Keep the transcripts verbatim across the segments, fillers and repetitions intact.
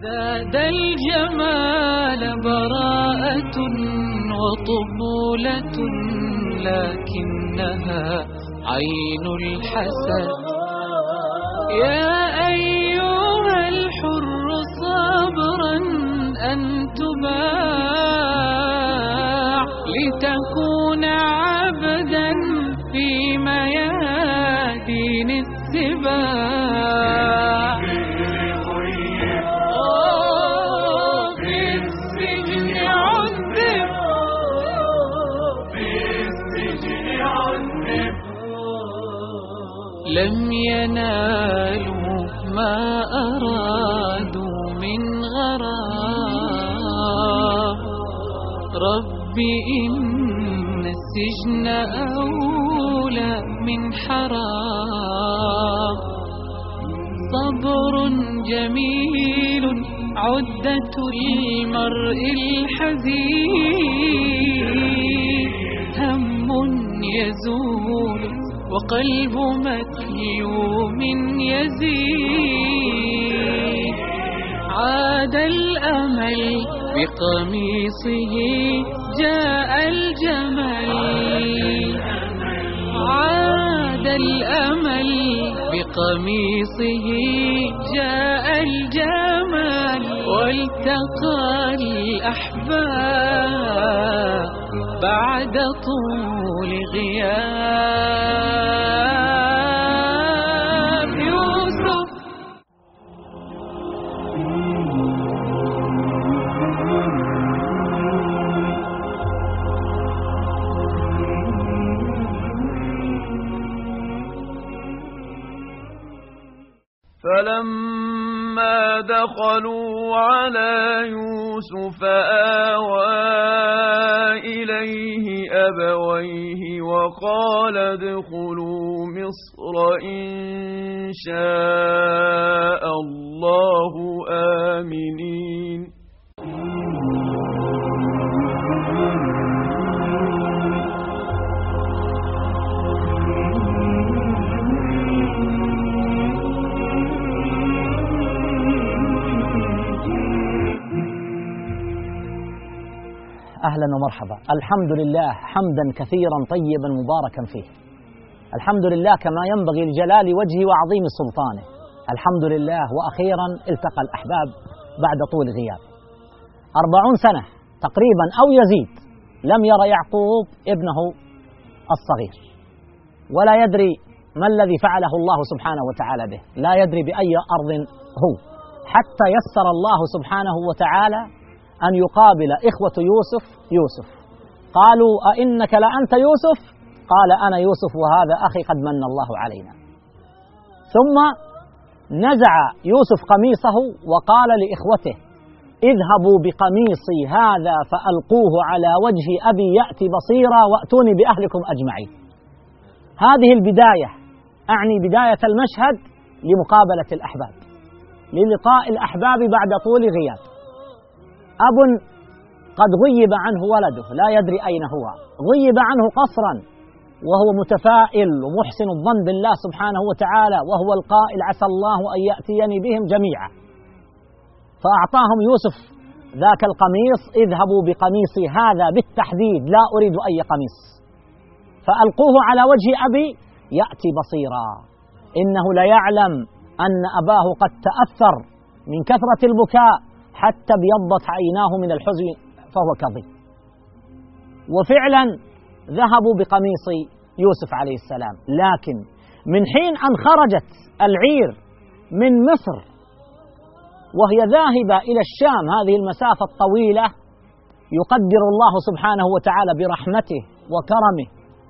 زاد الجمال براءة وطفولة، لكنها عين الحسد. يا أيها الحر صبرا أن تباع، لتكون عبدا في ميادين السباع. في السجن عذب، في السجن عذب، لم ينالوا ما أرادوا من غرام. رب إن السجن أولى من حرام. صبر جميل عدة المرء الحزين، هم يزول وقلب مكيوم يزيد. عاد الأمل بقميصه جاء الجمل، عاد الأمل بقميصه جاء الجمل، والتقى الأحباب بعد طول غياب. يوسف فلما دخلوا على يوسف آوى إليه أبويه وقال ادخلوا مصر إن شاء الله آمنين. أهلا ومرحبا. الحمد لله حمدا كثيرا طيبا مباركا فيه. الحمد لله كما ينبغي لجلال وجهه وعظيم سلطانه. الحمد لله. وأخيرا التقى الأحباب بعد طول غياب. أربعون سنة تقريبا أو يزيد لم يرى يعقوب ابنه الصغير، ولا يدري ما الذي فعله الله سبحانه وتعالى به، لا يدري بأي أرض هو، حتى يسر الله سبحانه وتعالى أن يقابل إخوة يوسف يوسف. قالوا أئنك لأنت يوسف؟ قال أنا يوسف وهذا أخي قد من الله علينا. ثم نزع يوسف قميصه وقال لإخوته اذهبوا بقميصي هذا فألقوه على وجه أبي يأتي بصيرا وأتوني بأهلكم أجمعين. هذه البداية، أعني بداية المشهد لمقابلة الأحباب، للقاء الأحباب بعد طول غياب. أب قد غيب عنه ولده لا يدري أين هو، غيب عنه قصرا وهو متفائل ومحسن الظن بالله سبحانه وتعالى، وهو القائل عسى الله أن يأتيني بهم جميعا. فأعطاهم يوسف ذاك القميص، اذهبوا بقميصي هذا بالتحديد، لا أريد أي قميص، فألقوه على وجه أبي يأتي بصيرا. إنه ليعلم أن أباه قد تأثر من كثرة البكاء حتى ابيضت عيناه من الحزن فهو كظيم. وفعلا ذهبوا بقميص يوسف عليه السلام، لكن من حين أن خرجت العير من مصر وهي ذاهبة إلى الشام، هذه المسافة الطويلة، يقدر الله سبحانه وتعالى برحمته وكرمه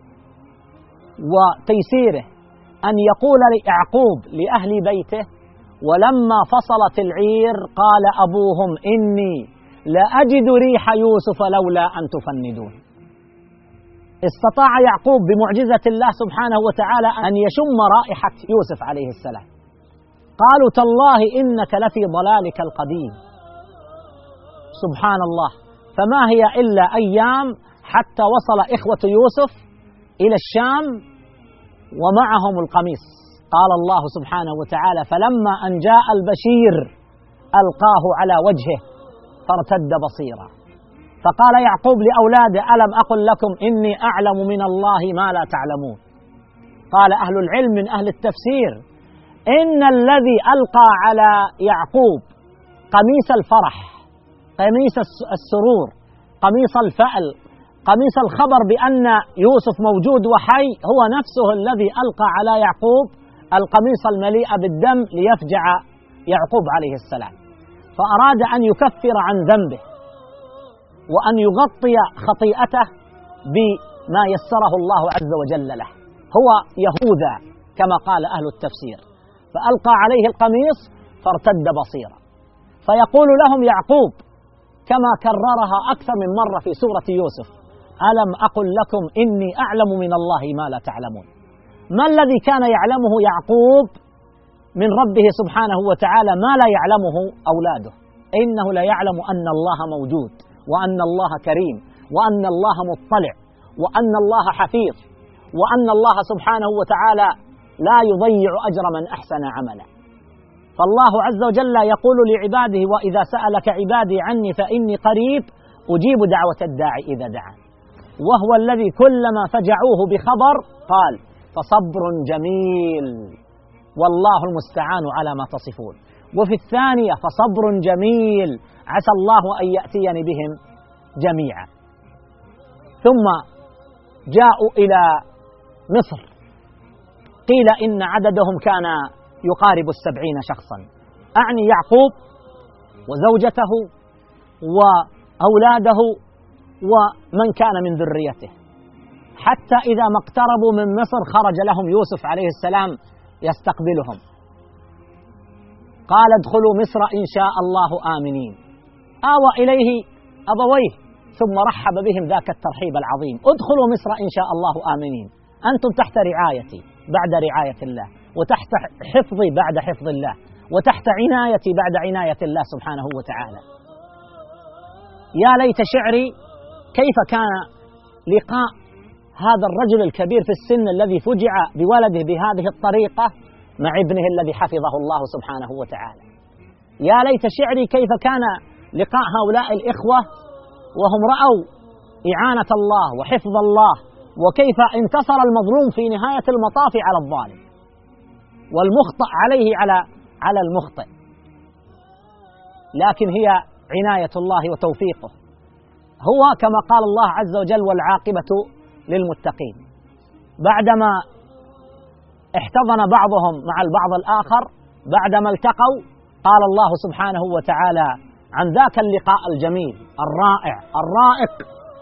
وتيسيره أن يقول ليعقوب لأهل بيته ولما فصلت العير قال أبوهم إني لأجد ريح يوسف لولا أن تفندون. استطاع يعقوب بمعجزة الله سبحانه وتعالى أن يشم رائحة يوسف عليه السلام. قالوا تالله إنك لفي ضلالك القديم. سبحان الله. فما هي إلا أيام حتى وصل إخوة يوسف إلى الشام ومعهم القميص. قال الله سبحانه وتعالى فلما أن جاء البشير ألقاه على وجهه فارتد بصيرا. فقال يعقوب لأولاده: ألم أقل لكم إني أعلم من الله ما لا تعلمون؟ قال أهل العلم من أهل التفسير: إن الذي ألقى على يعقوب قميص الفرح، قميص السرور، قميص الفأل، قميص الخبر بأن يوسف موجود وحي، هو نفسه الذي ألقى على يعقوب القميص المليء بالدم ليفجع يعقوب عليه السلام. فأراد أن يكفر عن ذنبه وأن يغطي خطيئته بما يسره الله عز وجل له. هو يهوذا كما قال أهل التفسير، فألقى عليه القميص فارتد بصيرا. فيقول لهم يعقوب كما كررها أكثر من مرة في سورة يوسف: ألم أقل لكم إني أعلم من الله ما لا تعلمون؟ ما الذي كان يعلمه يعقوب من ربه سبحانه وتعالى ما لا يعلمه أولاده؟ إنه لا يعلم أن الله موجود، وأن الله كريم، وأن الله مطلع، وأن الله حفيظ، وأن الله سبحانه وتعالى لا يضيع أجر من أحسن عملا. فالله عز وجل يقول لعباده: وإذا سألك عبادي عني فإني قريب أجيب دعوة الداعي إذا دعان. وهو الذي كلما فجعوه بخبر قال: فصبر جميل والله المستعان على ما تصفون. وفي الثانية: فصبر جميل عسى الله أن يأتيني بهم جميعا. ثم جاءوا إلى مصر، قيل إن عددهم كان يقارب السبعين شخصا، أعني يعقوب وزوجته وأولاده ومن كان من ذريته. حتى إذا ما اقتربوا من مصر خرج لهم يوسف عليه السلام يستقبلهم، قال: ادخلوا مصر إن شاء الله آمنين. آوى إليه أبويه ثم رحب بهم ذاك الترحيب العظيم: ادخلوا مصر إن شاء الله آمنين، أنتم تحت رعايتي بعد رعاية الله، وتحت حفظي بعد حفظ الله، وتحت عنايتي بعد عناية الله سبحانه وتعالى. يا ليت شعري كيف كان لقاء هذا الرجل الكبير في السن الذي فجع بولده بهذه الطريقة مع ابنه الذي حفظه الله سبحانه وتعالى. يا ليت شعري كيف كان لقاء هؤلاء الإخوة وهم رأوا إعانة الله وحفظ الله، وكيف انتصر المظلوم في نهاية المطاف على الظالم، والمخطئ عليه على على المخطئ. لكن هي عناية الله وتوفيقه، هو كما قال الله عز وجل: والعاقبة للمتقين. بعدما احتضن بعضهم مع البعض الآخر، بعدما التقوا، قال الله سبحانه وتعالى عن ذاك اللقاء الجميل الرائع الرائق: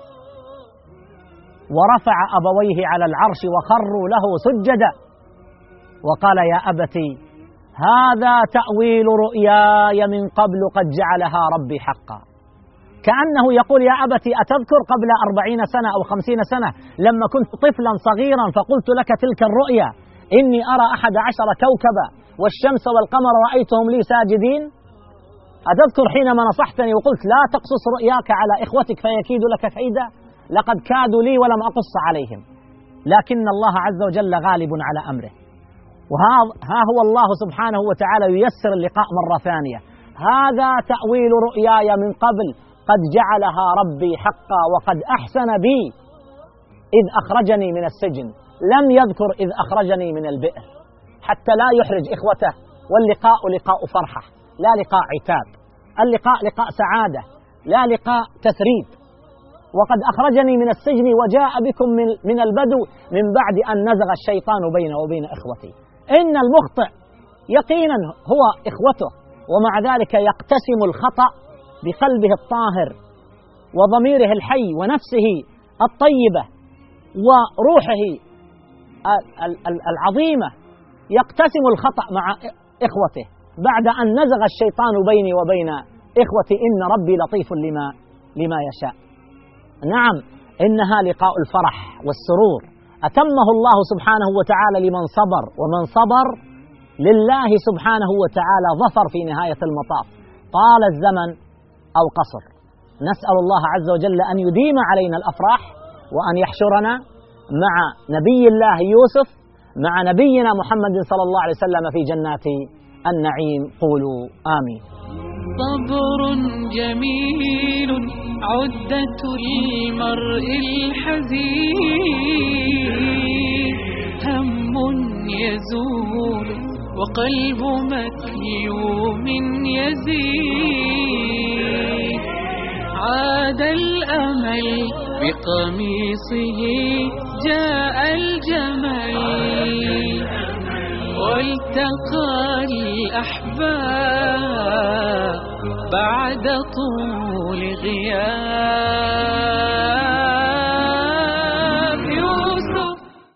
ورفع أبويه على العرش وخروا له سجدا وقال: يا أبتي هذا تأويل رؤياي من قبل قد جعلها ربي حقا. كأنه يقول: يا أبتي أتذكر قبل أربعين سنة أو خمسين سنة لما كنت طفلا صغيرا فقلت لك تلك الرؤيا، إني أرى أحد عشر كوكبا والشمس والقمر رأيتهم لي ساجدين؟ أتذكر حينما نصحتني وقلت لا تقصص رؤياك على إخوتك فيكيد لك كيدا؟ لقد كادوا لي ولم أقص عليهم، لكن الله عز وجل غالب على أمره. وها هو الله سبحانه وتعالى ييسر اللقاء مرة ثانية: هذا تأويل رؤياي من قبل قد جعلها ربي حقا وقد أحسن بي إذ أخرجني من السجن. لم يذكر إذ أخرجني من البئر حتى لا يحرج إخوته. واللقاء لقاء فرحة لا لقاء عتاب، اللقاء لقاء سعادة لا لقاء تثريب. وقد أخرجني من السجن وجاء بكم من, من البدو من بعد أن نزغ الشيطان بينه وبين إخوتي. إن المخطئ يقينا هو إخوته، ومع ذلك يقتسم الخطأ بقلبه الطاهر وضميره الحي ونفسه الطيبة وروحه العظيمة، يقتسم الخطأ مع إخوته بعد أن نزغ الشيطان بيني وبين إخوتي. إن ربي لطيف لما, لما يشاء. نعم، إنها لقاء الفرح والسرور أتمه الله سبحانه وتعالى لمن صبر، ومن صبر لله سبحانه وتعالى ظفر في نهاية المطاف، طال الزمن أو قصر. نسأل الله عز وجل أن يديم علينا الأفراح، وأن يحشرنا مع نبي الله يوسف مع نبينا محمد صلى الله عليه وسلم في جنات النعيم. قولوا آمين. صبر جميل عدة المرء الحزين، هم يزول وقلب مكيوم يزيد. عاد الأمل بقميصه جاء الجمل، والتقى الأحباب بعد طول غياب.